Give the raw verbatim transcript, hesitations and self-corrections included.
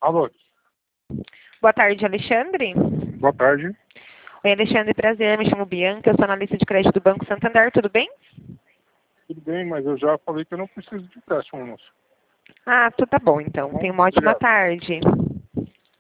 Alô, Boa tarde, Alexandre. boa tarde. Oi, Alexandre, prazer, me chamo Bianca, eu sou analista de crédito do Banco Santander, tudo bem? Tudo bem, mas eu já falei que eu não preciso de empréstimo, moço. Ah, tudo tá bom então. Bom, Tenha uma ótima obrigado. tarde.